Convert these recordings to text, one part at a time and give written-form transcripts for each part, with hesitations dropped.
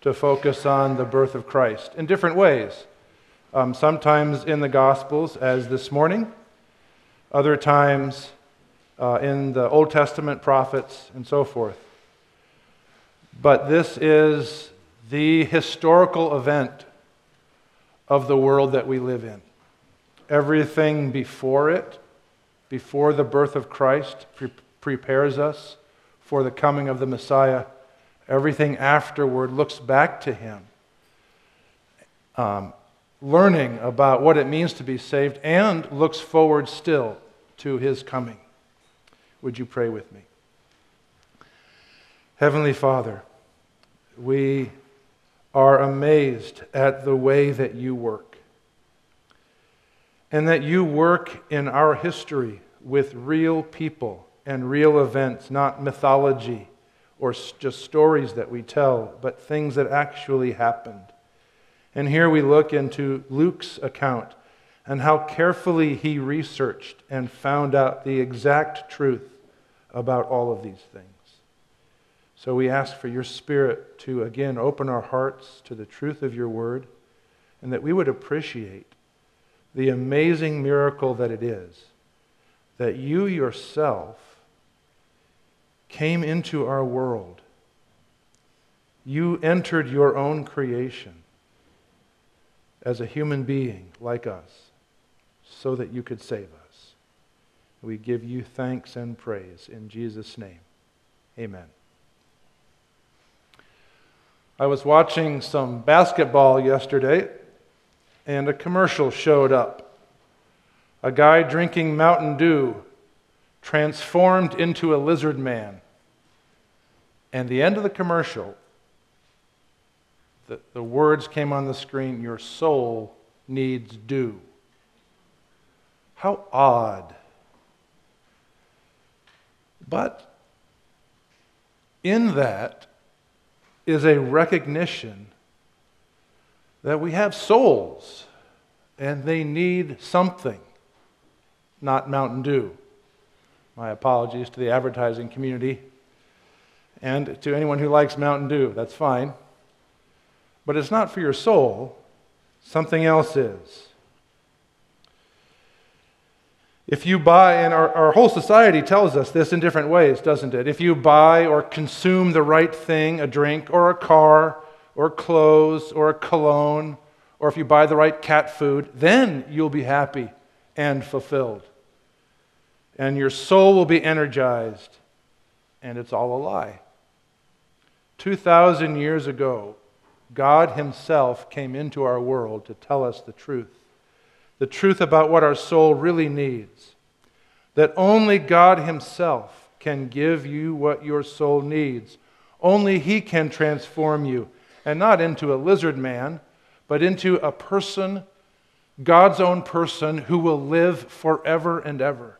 to focus on the birth of Christ in different ways. Sometimes in the Gospels, as this morning, other times in the Old Testament prophets and so forth. But this is the historical event of the world that we live in. Everything before it, before the birth of Christ, prepares us for the coming of the Messiah. Everything afterward looks back to Him, learning about what it means to be saved, and looks forward still to His coming. Would you pray with me? Heavenly Father, we are amazed at the way that you work, and that you work in our history with real people and real events, not mythology or just stories that we tell, but things that actually happened. And here we look into Luke's account and how carefully he researched and found out the exact truth about all of these things. So we ask for your Spirit to again open our hearts to the truth of your word, and that we would appreciate the amazing miracle that it is that you yourself came into our world. You entered your own creation as a human being like us so that you could save us. We give you thanks and praise in Jesus' name. Amen. I was watching some basketball yesterday, and a commercial showed up. A guy drinking Mountain Dew transformed into a lizard man. And the end of the commercial, the words came on the screen, "Your soul needs dew." How odd. But in that is a recognition that we have souls and they need something, not Mountain Dew. My apologies to the advertising community and to anyone who likes Mountain Dew. That's fine. But it's not for your soul. Something else is. If you buy, and our whole society tells us this in different ways, doesn't it? If you buy or consume the right thing, a drink or a car or clothes or a cologne, or if you buy the right cat food, then you'll be happy and fulfilled. And your soul will be energized. And it's all a lie. 2,000 years ago, God Himself came into our world to tell us the truth about what our soul really needs, that only God Himself can give you what your soul needs. Only He can transform you, and not into a lizard man, but into a person, God's own person, who will live forever and ever.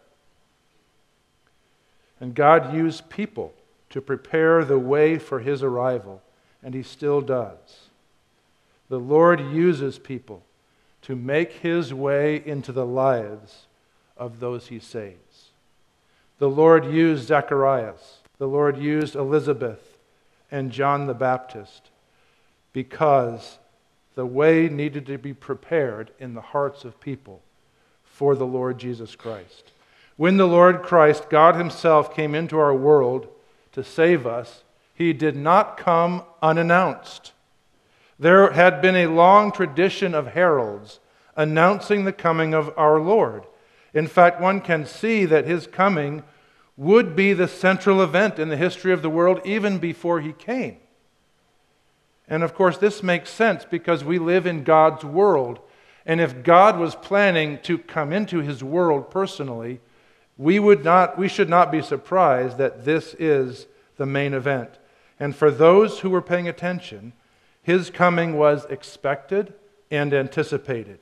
And God used people to prepare the way for His arrival, and He still does. The Lord uses people to make His way into the lives of those He saves. The Lord used Zacharias. The Lord used Elizabeth and John the Baptist because the way needed to be prepared in the hearts of people for the Lord Jesus Christ. When the Lord Christ, God Himself, came into our world to save us, He did not come unannounced. There had been a long tradition of heralds announcing the coming of our Lord. In fact, one can see that His coming would be the central event in the history of the world even before He came. And of course, this makes sense because we live in God's world. And if God was planning to come into His world personally, we should not be surprised that this is the main event. And for those who were paying attention, His coming was expected and anticipated.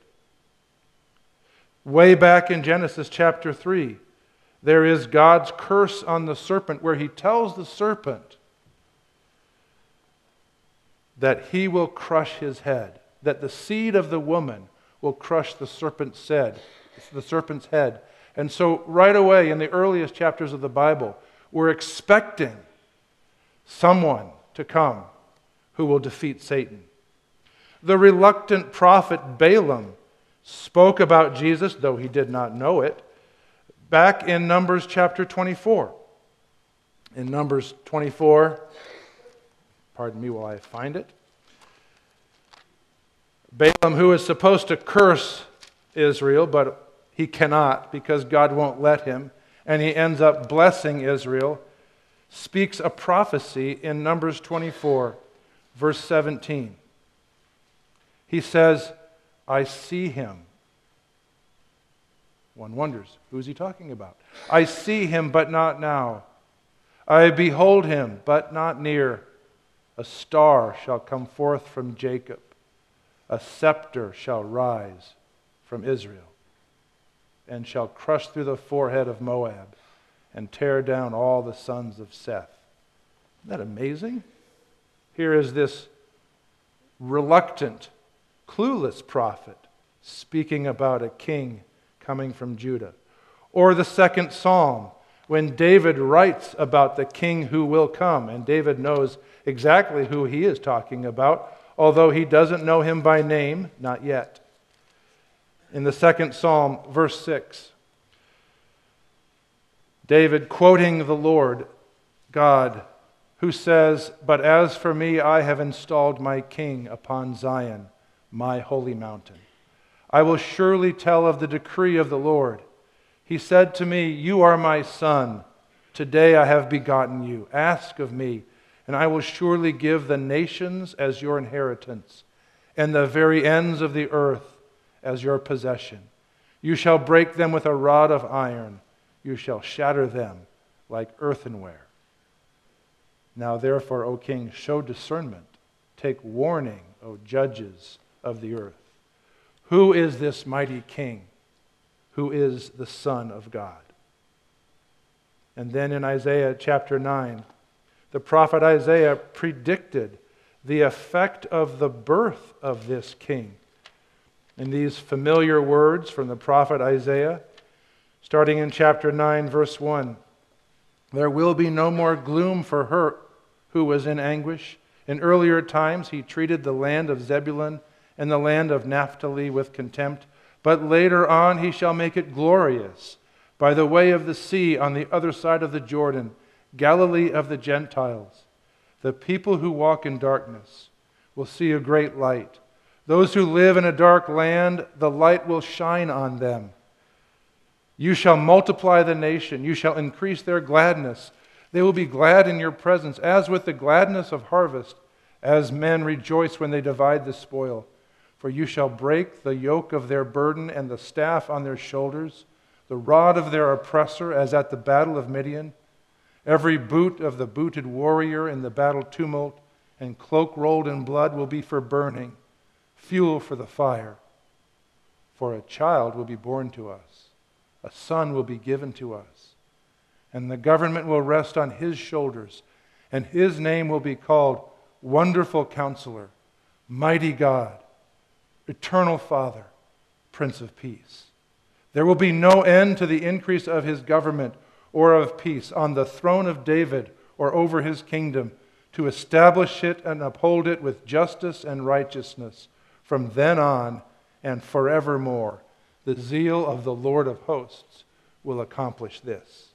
Way back in Genesis chapter 3, there is God's curse on the serpent, where He tells the serpent that he will crush his head, that the seed of the woman will crush the serpent's head. And so right away in the earliest chapters of the Bible, we're expecting someone to come who will defeat Satan. The reluctant prophet Balaam spoke about Jesus, though he did not know it, back in Numbers chapter 24. In Numbers 24, pardon me while I find it, Balaam, who is supposed to curse Israel, but he cannot because God won't let him, and he ends up blessing Israel, speaks a prophecy in Numbers 24, verse 17. He says, I see him. One wonders, who is he talking about? I see him, but not now. I behold him, but not near. A star shall come forth from Jacob. A scepter shall rise from Israel, and shall crush through the forehead of Moab, and tear down all the sons of Seth. Isn't that amazing? Here is this reluctant, clueless prophet speaking about a king coming from Judah. Or the second psalm, when David writes about the king who will come, and David knows exactly who he is talking about, although he doesn't know him by name, not yet. In the second psalm, verse 6, David quoting the Lord God, who says, But as for me, I have installed my king upon Zion, my holy mountain. I will surely tell of the decree of the Lord. He said to me, You are my son. Today I have begotten you. Ask of me, and I will surely give the nations as your inheritance, and the very ends of the earth as your possession. You shall break them with a rod of iron. You shall shatter them like earthenware. Now therefore, O king, show discernment. Take warning, O judges of the earth. Who is this mighty king who is the Son of God? And then in Isaiah chapter 9, the prophet Isaiah predicted the effect of the birth of this king. In these familiar words from the prophet Isaiah, starting in chapter 9, verse 1, There will be no more gloom for her who was in anguish. In earlier times he treated the land of Zebulun and the land of Naphtali with contempt, but later on he shall make it glorious by the way of the sea on the other side of the Jordan, Galilee of the Gentiles. The people who walk in darkness will see a great light. Those who live in a dark land, the light will shine on them. You shall multiply the nation. You shall increase their gladness. They will be glad in your presence, as with the gladness of harvest, as men rejoice when they divide the spoil. For you shall break the yoke of their burden and the staff on their shoulders, the rod of their oppressor, as at the battle of Midian. Every boot of the booted warrior in the battle tumult and cloak rolled in blood will be for burning, fuel for the fire. For a child will be born to us, a son will be given to us, and the government will rest on his shoulders, and his name will be called Wonderful Counselor, Mighty God, Eternal Father, Prince of Peace. There will be no end to the increase of his government or of peace on the throne of David or over his kingdom, to establish it and uphold it with justice and righteousness from then on and forevermore. The zeal of the Lord of hosts will accomplish this.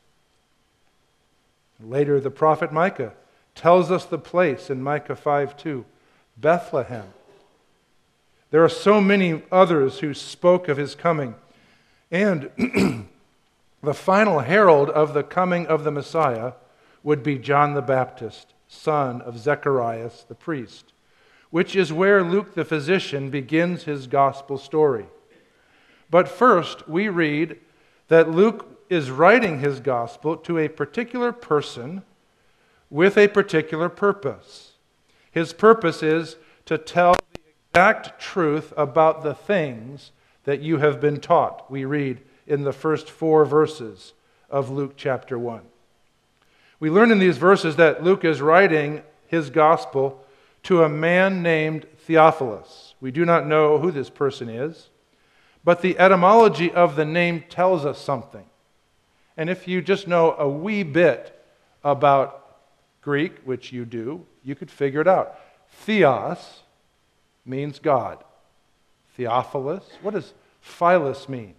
Later, the prophet Micah tells us the place in Micah 5:2, Bethlehem. There are so many others who spoke of his coming. And the final herald of the coming of the Messiah would be John the Baptist, son of Zacharias the priest, which is where Luke the physician begins his gospel story. But first, we read that Luke is writing his gospel to a particular person with a particular purpose. His purpose is to tell the exact truth about the things that you have been taught, we read in the first 4 verses of Luke chapter 1. We learn in these verses that Luke is writing his gospel to a man named Theophilus. We do not know who this person is, but the etymology of the name tells us something. And if you just know a wee bit about Greek, which you do, you could figure it out. Theos means God. Theophilus. What does Philos mean?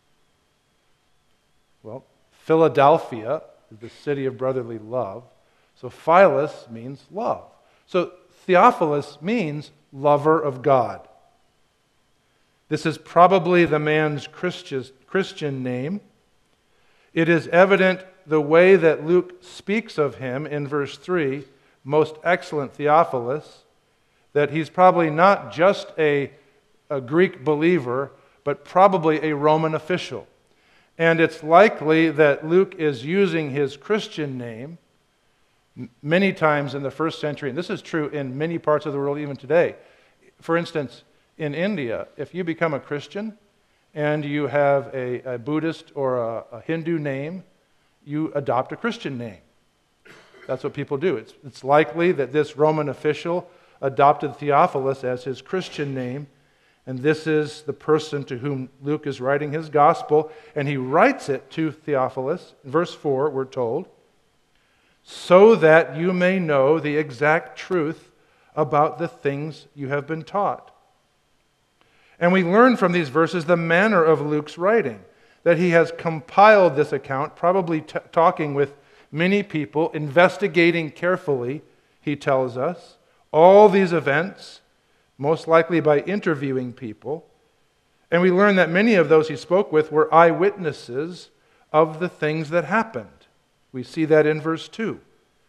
Well, Philadelphia is the city of brotherly love. So Philos means love. So Theophilus means lover of God. This is probably the man's Christian name. It is evident the way that Luke speaks of him in verse 3, most excellent Theophilus, that he's probably not just a Greek believer, but probably a Roman official. And it's likely that Luke is using his Christian name many times in the first century, and this is true in many parts of the world even today. For instance, in India, if you become a Christian and you have a Buddhist or a Hindu name, you adopt a Christian name. That's what people do. It's likely that this Roman official adopted Theophilus as his Christian name, and this is the person to whom Luke is writing his gospel, and he writes it to Theophilus. In verse 4, we're told, so that you may know the exact truth about the things you have been taught. And we learn from these verses the manner of Luke's writing, that he has compiled this account, probably talking with many people, investigating carefully, he tells us, all these events, most likely by interviewing people. And we learn that many of those he spoke with were eyewitnesses of the things that happened. We see that in verse 2.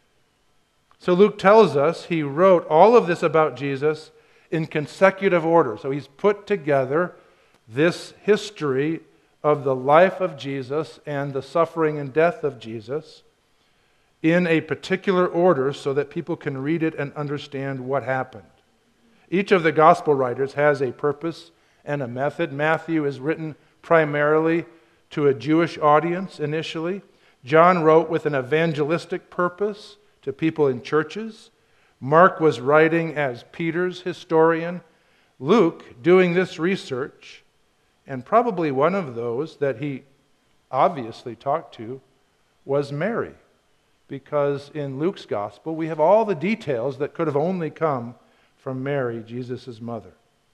So Luke tells us he wrote all of this about Jesus in consecutive order. So he's put together this history of the life of Jesus and the suffering and death of Jesus in a particular order so that people can read it and understand what happened. Each of the gospel writers has a purpose and a method. Matthew is written primarily to a Jewish audience initially. John wrote with an evangelistic purpose to people in churches. Mark was writing as Peter's historian. Luke, doing this research, and probably one of those that he obviously talked to was Mary, because in Luke's gospel we have all the details that could have only come from Mary, Jesus' mother.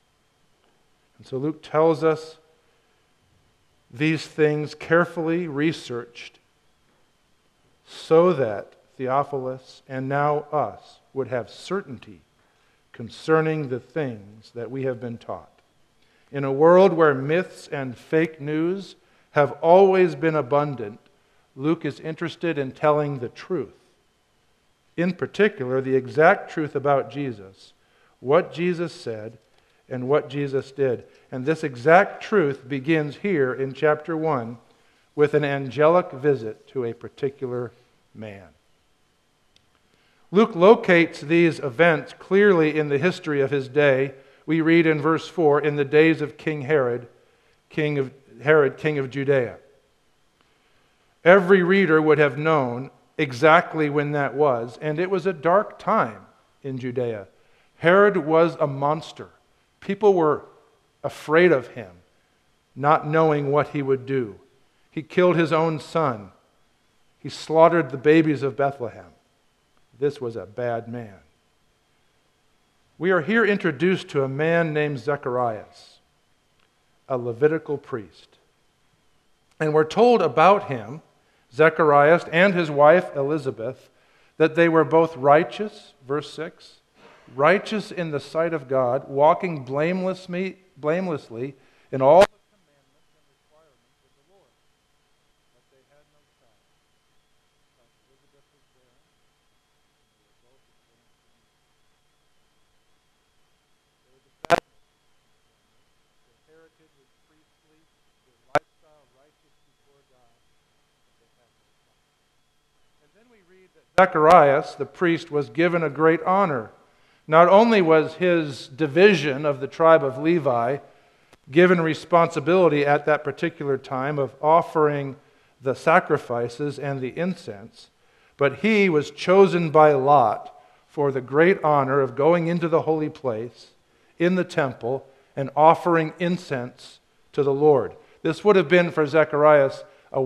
And so Luke tells us these things carefully researched so that Theophilus and now us would have certainty concerning the things that we have been taught. In a world where myths and fake news have always been abundant, Luke is interested in telling the truth. In particular, the exact truth about Jesus, what Jesus said and what Jesus did. And this exact truth begins here in chapter 1 with an angelic visit to a particular man. Luke locates these events clearly in the history of his day. We read in verse 4, in the days of King Herod, king of Judea. Every reader would have known exactly when that was, and it was a dark time in Judea. Herod was a monster. People were afraid of him, not knowing what he would do. He killed his own son. He slaughtered the babies of Bethlehem. This was a bad man. We are here introduced to a man named Zacharias, a Levitical priest. And we're told about him, Zacharias and his wife Elizabeth, that they were both righteous, verse 6, righteous in the sight of God, walking blamelessly in all the commandments and requirements of the Lord. But they had no child, because Elizabeth was barren, and they were both advanced in years. There was a sadness in their family. Their heritage was priestly, their lifestyle righteous before God, but they had no child. And then we read that Zacharias, the priest, was given a great honor. Not only was his division of the tribe of Levi given responsibility at that particular time of offering the sacrifices and the incense, but he was chosen by lot for the great honor of going into the holy place in the temple and offering incense to the Lord. This would have been for Zacharias a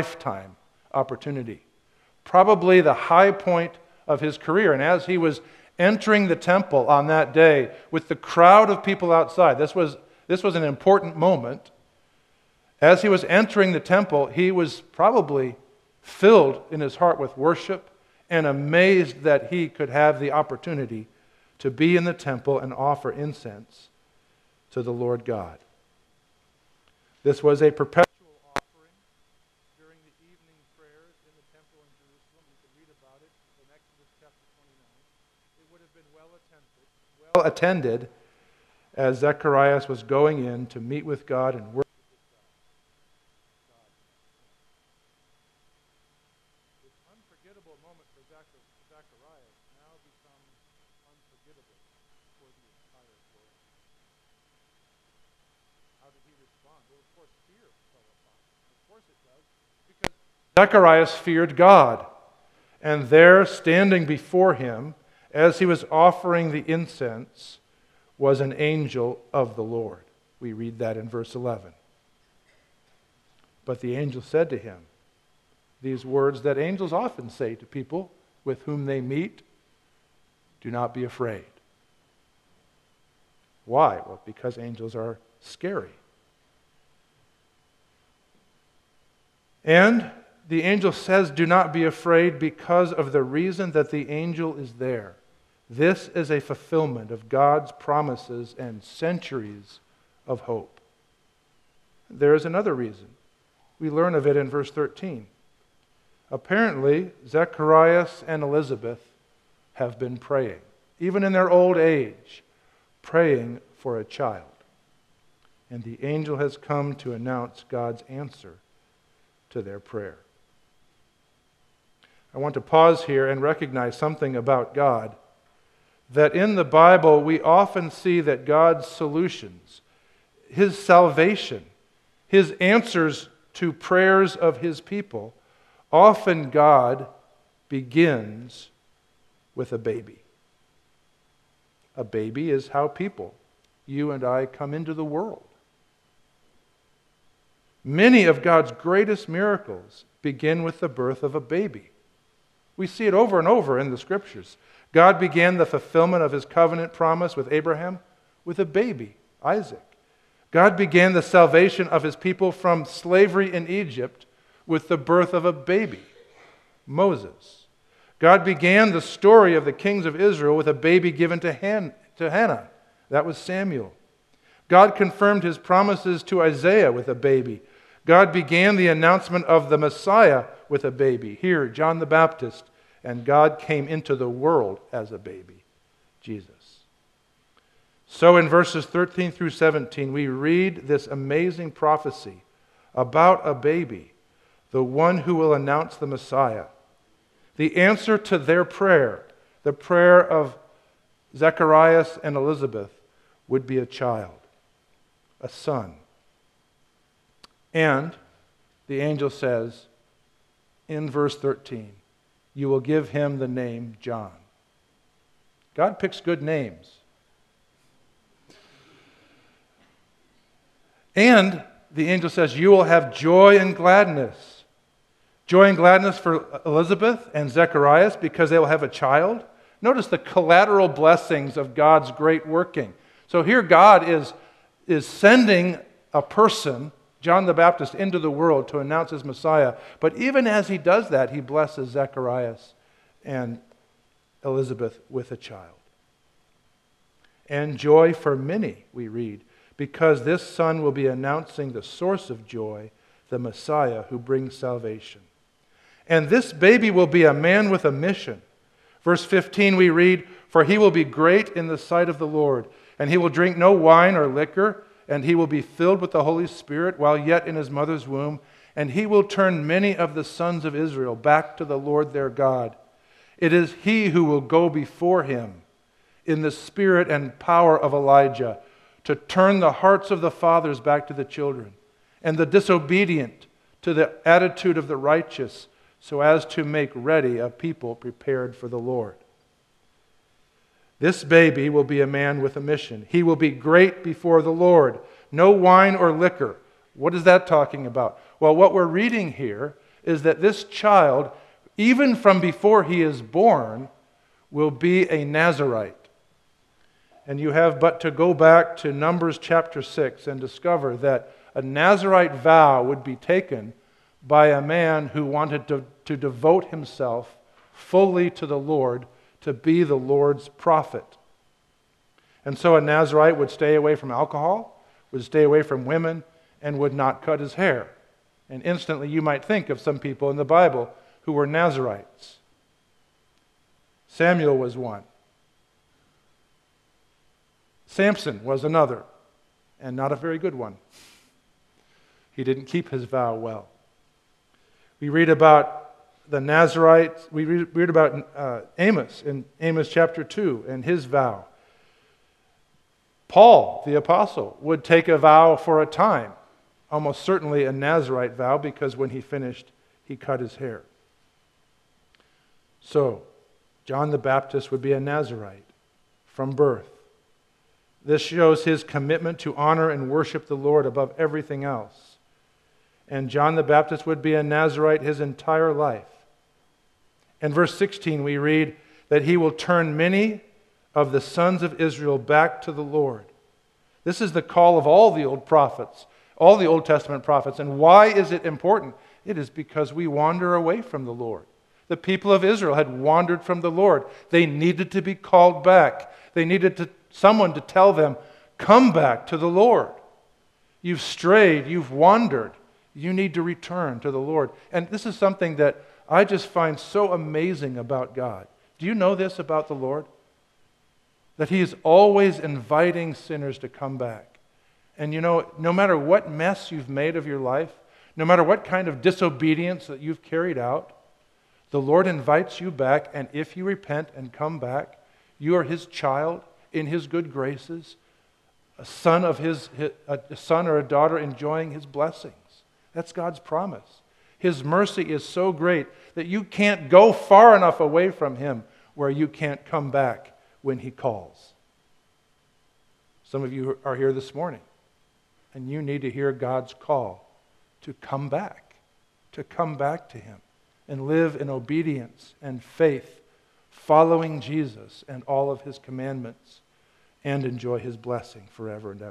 once-in-a-lifetime opportunity, probably the high point of his career. And as he was entering the temple on that day with the crowd of people outside. This was an important moment. As he was entering the temple, he was probably filled in his heart with worship and amazed that he could have the opportunity to be in the temple and offer incense to the Lord God. This was a perpetual offering during the evening prayers in the temple in Jerusalem. You can read about it in Exodus chapter 29. It would have been well attended as Zacharias was going in to meet with God and worship. Moment for Zacharias now becomes unforgettable for the entire world. How did he respond? Well, of course, fear fell upon him. Of course it does, because Zacharias feared God. And there, standing before him, as he was offering the incense, was an angel of the Lord. We read that in verse 11. But the angel said to him, these words that angels often say to people with whom they meet, do not be afraid. Why? Well, because angels are scary. And the angel says, do not be afraid because of the reason that the angel is there. This is a fulfillment of God's promises and centuries of hope. There is another reason. We learn of it in verse 13. Apparently, Zacharias and Elizabeth have been praying, even in their old age, praying for a child. And the angel has come to announce God's answer to their prayer. I want to pause here and recognize something about God, that in the Bible we often see that God's solutions, His salvation, His answers to prayers of His people, often God begins with a baby. A baby is how people, you and I, come into the world. Many of God's greatest miracles begin with the birth of a baby. We see it over and over in the Scriptures. God began the fulfillment of His covenant promise with Abraham with a baby, Isaac. God began the salvation of His people from slavery in Egypt with the birth of a baby, Moses. God began the story of the kings of Israel with a baby given to Hannah. That was Samuel. God confirmed His promises to Isaiah with a baby. God began the announcement of the Messiah with a baby. Here, John the Baptist. And God came into the world as a baby, Jesus. So in verses 13 through 17, we read this amazing prophecy about a baby, the one who will announce the Messiah. The answer to their prayer, the prayer of Zacharias and Elizabeth, would be a child, a son. And the angel says in verse 13, you will give him the name John. God picks good names. And the angel says, you will have joy and gladness. Joy and gladness for Elizabeth and Zacharias because they will have a child. Notice the collateral blessings of God's great working. So here God is sending a person, John the Baptist, into the world to announce His Messiah. But even as He does that, He blesses Zacharias and Elizabeth with a child. And joy for many, we read, because this son will be announcing the source of joy, the Messiah who brings salvation. And this baby will be a man with a mission. Verse 15 we read, for he will be great in the sight of the Lord, and he will drink no wine or liquor, and he will be filled with the Holy Spirit while yet in his mother's womb, and he will turn many of the sons of Israel back to the Lord their God. It is he who will go before him in the spirit and power of Elijah to turn the hearts of the fathers back to the children and the disobedient to the attitude of the righteous, so as to make ready a people prepared for the Lord. This baby will be a man with a mission. He will be great before the Lord. No wine or liquor. What is that talking about? Well, what we're reading here is that this child, even from before he is born, will be a Nazirite. And you have but to go back to Numbers chapter 6 and discover that a Nazirite vow would be taken by a man who wanted to devote himself fully to the Lord, to be the Lord's prophet. And so a Nazirite would stay away from alcohol, would stay away from women, and would not cut his hair. And instantly you might think of some people in the Bible who were Nazirites. Samuel was one. Samson was another, and not a very good one. He didn't keep his vow well. We read about the Nazirites, we read about Amos in Amos chapter 2 and his vow. Paul, the apostle, would take a vow for a time, almost certainly a Nazirite vow, because when he finished, he cut his hair. So, John the Baptist would be a Nazirite from birth. This shows his commitment to honor and worship the Lord above everything else. And John the Baptist would be a Nazirite his entire life. In verse 16 we read that he will turn many of the sons of Israel back to the Lord. This is the call of all the old prophets, all the Old Testament prophets. And why is it important? It is because we wander away from the Lord. The people of Israel had wandered from the Lord. They needed to be called back. They needed someone to tell them, come back to the Lord. You've strayed, you've wandered. You need to return to the Lord. And this is something that I just find so amazing about God. Do you know this about the Lord? That He is always inviting sinners to come back. And you know, no matter what mess you've made of your life, no matter what kind of disobedience that you've carried out, the Lord invites you back, and if you repent and come back, you are His child in His good graces, a son or a daughter enjoying His blessings. That's God's promise. His mercy is so great that you can't go far enough away from Him where you can't come back when He calls. Some of you are here this morning, and you need to hear God's call to come back to Him and live in obedience and faith, following Jesus and all of His commandments, and enjoy His blessing forever and ever.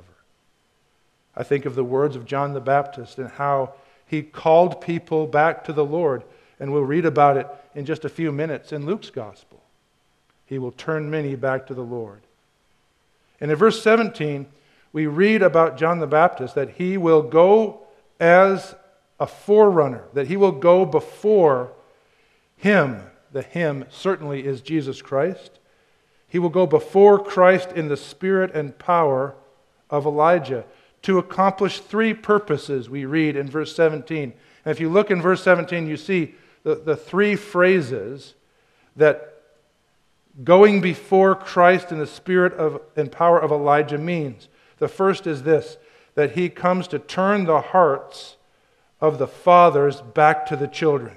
I think of the words of John the Baptist and how he called people back to the Lord, and we'll read about it in just a few minutes in Luke's Gospel. He will turn many back to the Lord. And in verse 17, we read about John the Baptist that he will go as a forerunner, that he will go before him. The him certainly is Jesus Christ. He will go before Christ in the spirit and power of Elijah to accomplish three purposes we read in verse 17. And if you look in verse 17, you see the three phrases that going before Christ in the spirit and power of Elijah means. The first is this, that he comes to turn the hearts of the fathers back to the children.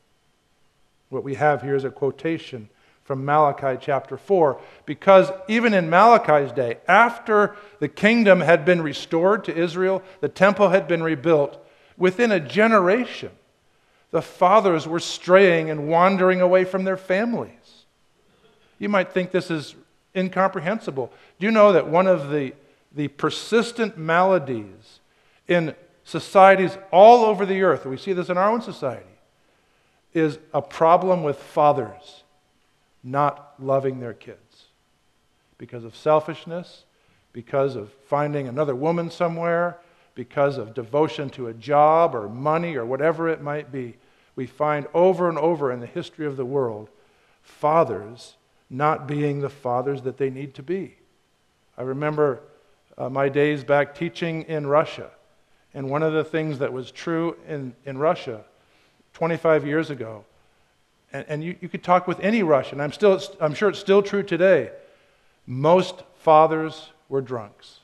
What we have here is a quotation from Malachi chapter 4, because even in Malachi's day, after the kingdom had been restored to Israel, the temple had been rebuilt, within a generation, the fathers were straying and wandering away from their families. You might think this is incomprehensible. Do you know that one of the persistent maladies in societies all over the earth, we see this in our own society, is a problem with fathers not loving their kids because of selfishness, because of finding another woman somewhere, because of devotion to a job or money or whatever it might be. We find over and over in the history of the world fathers not being the fathers that they need to be. I remember my days back teaching in Russia, and one of the things that was true in Russia 25 years ago, and you could talk with any Russian, I'm sure it's still true today, most fathers were drunks.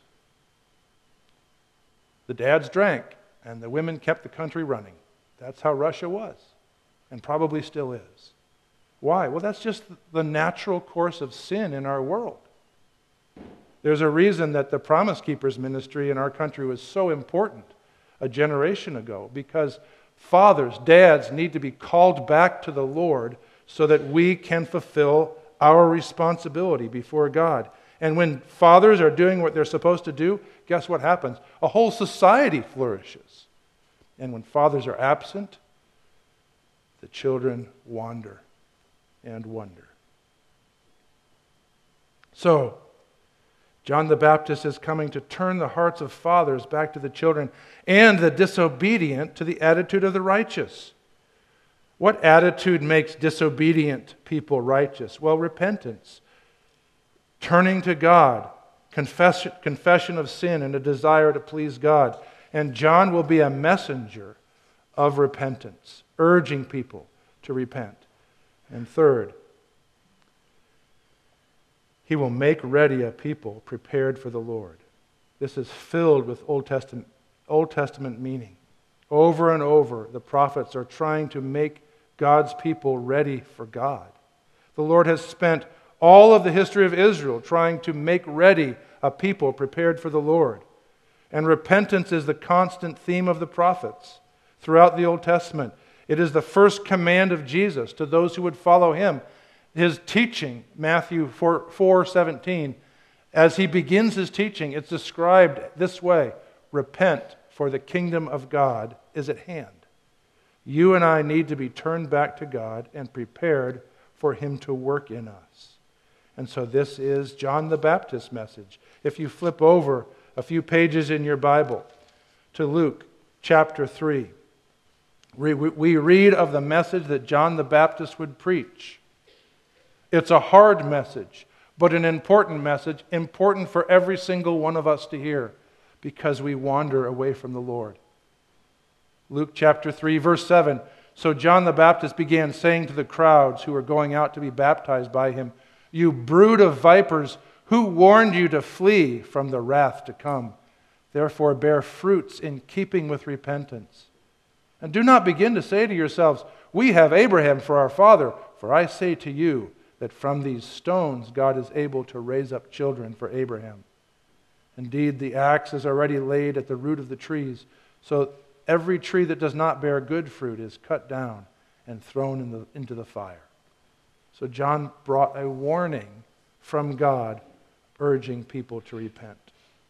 The dads drank, and the women kept the country running. That's how Russia was, and probably still is. Why? Well, that's just the natural course of sin in our world. There's a reason that the Promise Keepers ministry in our country was so important a generation ago, because fathers, dads need to be called back to the Lord so that we can fulfill our responsibility before God. And when fathers are doing what they're supposed to do, guess what happens? A whole society flourishes. And when fathers are absent, the children wander and wonder. So, John the Baptist is coming to turn the hearts of fathers back to the children and the disobedient to the attitude of the righteous. What attitude makes disobedient people righteous? Well, repentance, turning to God, confession of sin, and a desire to please God. And John will be a messenger of repentance, urging people to repent. And third, he will make ready a people prepared for the Lord. This is filled with Old Testament meaning. Over and over, the prophets are trying to make God's people ready for God. The Lord has spent all of the history of Israel trying to make ready a people prepared for the Lord. And repentance is the constant theme of the prophets throughout the Old Testament. It is the first command of Jesus to those who would follow him. His teaching, Matthew 4:17, as he begins his teaching, it's described this way: repent, for the kingdom of God is at hand. You and I need to be turned back to God and prepared for him to work in us. And so this is John the Baptist's message. If you flip over a few pages in your Bible to Luke chapter 3, we read of the message that John the Baptist would preach. It's a hard message, but an important message, important for every single one of us to hear, because we wander away from the Lord. Luke chapter 3, verse 7, so John the Baptist began saying to the crowds who were going out to be baptized by him, "You brood of vipers, who warned you to flee from the wrath to come? Therefore bear fruits in keeping with repentance. And do not begin to say to yourselves, 'We have Abraham for our father,' for I say to you that from these stones God is able to raise up children for Abraham. Indeed, the axe is already laid at the root of the trees, so every tree that does not bear good fruit is cut down and thrown into the fire." So John brought a warning from God, urging people to repent.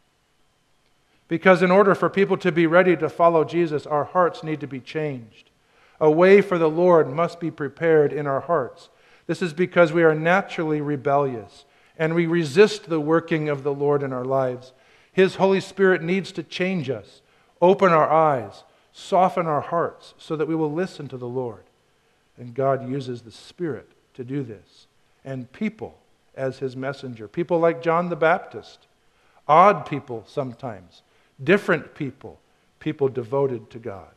Because in order for people to be ready to follow Jesus, our hearts need to be changed. A way for the Lord must be prepared in our hearts. This is because we are naturally rebellious and we resist the working of the Lord in our lives. His Holy Spirit needs to change us, open our eyes, soften our hearts so that we will listen to the Lord. And God uses the Spirit to do this, and people as his messenger. People like John the Baptist, odd people sometimes, different people, people devoted to God.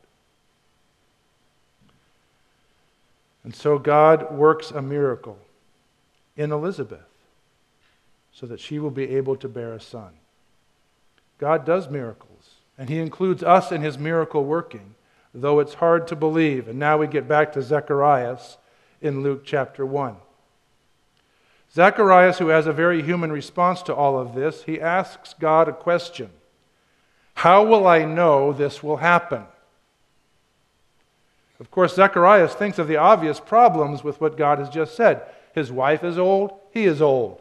And so God works a miracle in Elizabeth so that she will be able to bear a son. God does miracles, and he includes us in his miracle working, though it's hard to believe. And now we get back to Zacharias in Luke chapter 1. Zacharias, who has a very human response to all of this, he asks God a question. How will I know this will happen? Of course, Zacharias thinks of the obvious problems with what God has just said. His wife is old, he is old.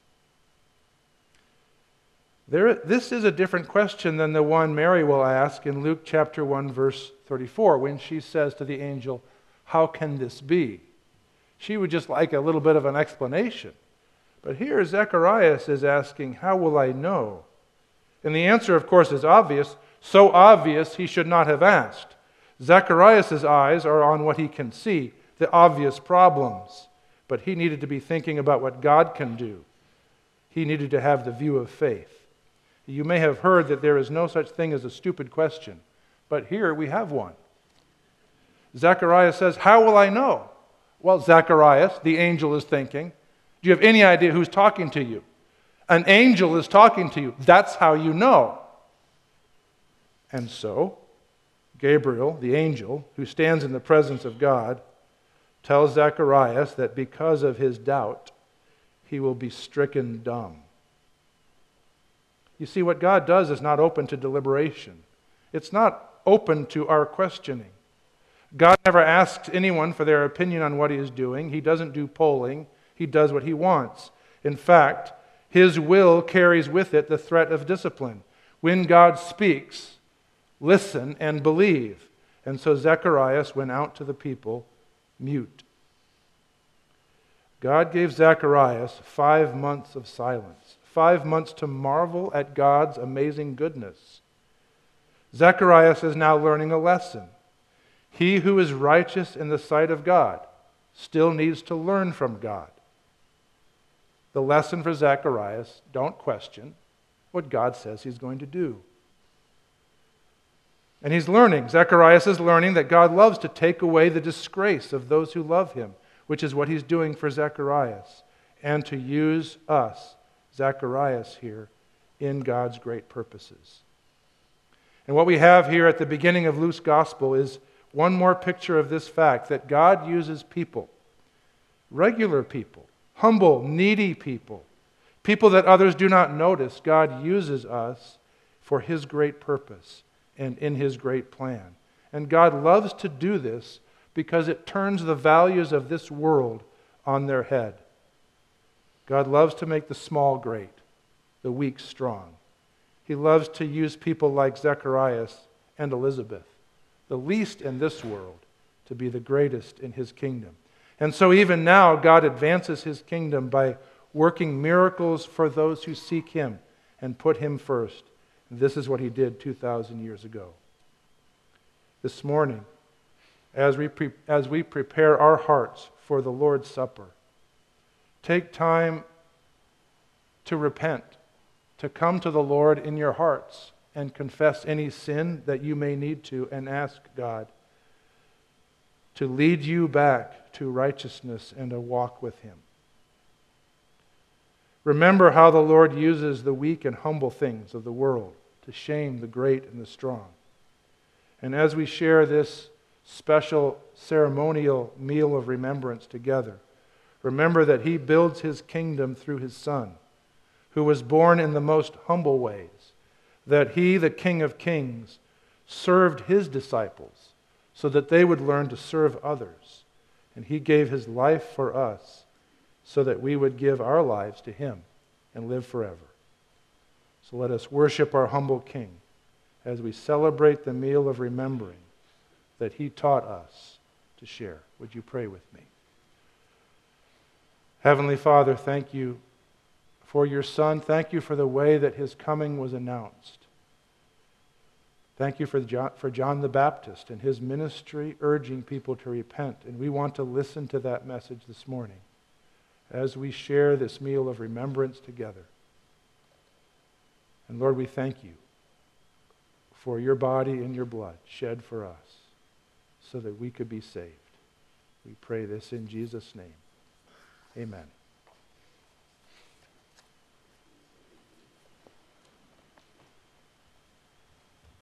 This is a different question than the one Mary will ask in Luke chapter 1, verse 34, when she says to the angel, "How can this be?" She would just like a little bit of an explanation. But here Zacharias is asking, how will I know? And the answer, of course, is obvious. So obvious he should not have asked. Zacharias' eyes are on what he can see, the obvious problems. But he needed to be thinking about what God can do. He needed to have the view of faith. You may have heard that there is no such thing as a stupid question, but here we have one. Zacharias says, how will I know? Well, Zacharias, the angel, is thinking, do you have any idea who's talking to you? An angel is talking to you. That's how you know. And so, Gabriel, the angel, who stands in the presence of God, tells Zacharias that because of his doubt, he will be stricken dumb. You see, what God does is not open to deliberation. It's not open to our questioning. God never asks anyone for their opinion on what he is doing. He doesn't do polling. He does what he wants. In fact, his will carries with it the threat of discipline. When God speaks, listen and believe. And so Zacharias went out to the people mute. God gave Zacharias 5 months of silence, 5 months to marvel at God's amazing goodness. Zacharias is now learning a lesson. He who is righteous in the sight of God still needs to learn from God. The lesson for Zacharias: don't question what God says he's going to do. And he's learning. Zacharias is learning that God loves to take away the disgrace of those who love him, which is what he's doing for Zacharias, and to use us, Zacharias, here in God's great purposes. And what we have here at the beginning of Luke's gospel is one more picture of this fact, that God uses people, regular people, humble, needy people, people that others do not notice. God uses us for his great purpose and in his great plan. And God loves to do this because it turns the values of this world on their head. God loves to make the small great, the weak strong. He loves to use people like Zacharias and Elizabeth, the least in this world, to be the greatest in his kingdom. And so even now, God advances his kingdom by working miracles for those who seek him and put him first. And this is what he did 2,000 years ago. This morning, as we prepare our hearts for the Lord's Supper, take time to repent, to come to the Lord in your hearts and confess any sin that you may need to, and ask God to lead you back to righteousness and a walk with him. Remember how the Lord uses the weak and humble things of the world to shame the great and the strong. And as we share this special ceremonial meal of remembrance together, remember that he builds his kingdom through his Son, who was born in the most humble ways, that he, the King of Kings, served his disciples so that they would learn to serve others. And he gave his life for us so that we would give our lives to him and live forever. So let us worship our humble King as we celebrate the meal of remembering that he taught us to share. Would you pray with me? Heavenly Father, thank you for your Son. Thank you for the way that his coming was announced. Thank you for John the Baptist and his ministry urging people to repent. And we want to listen to that message this morning as we share this meal of remembrance together. And Lord, we thank you for your body and your blood shed for us so that we could be saved. We pray this in Jesus' name. Amen.